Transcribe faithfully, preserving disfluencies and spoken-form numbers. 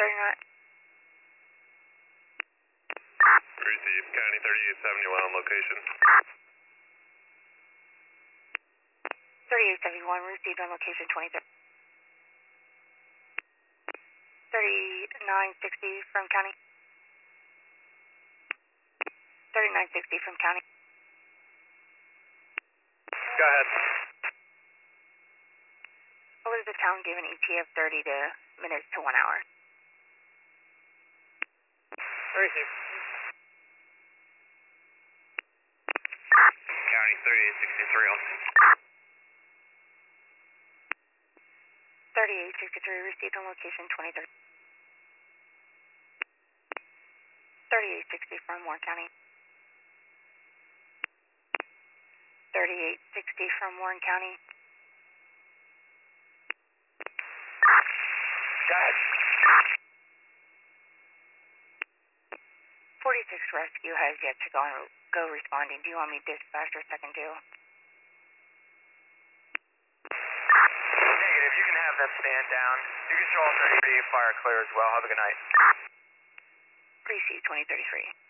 thirty-nine. Receive, County thirty-eight seventy-one on location. thirty-eight seventy-one, received on location twenty-three. thirty-nine sixty from county. thirty-nine sixty from county. Go ahead. What was the town given E T of thirty to minutes to one hour? Receive. County thirty-eight sixty-three on. thirty-eight sixty-three, received on location twenty-three. thirty-eight sixty from Warren County. thirty-eight sixty from Warren County. Go ahead. forty-six Rescue has yet to go, go responding. Do you want me to dispatch or second due? Negative, you can have that stand down. You can show all thirty-three fire clear as well. Have a good night. Precinct twenty thirty-three.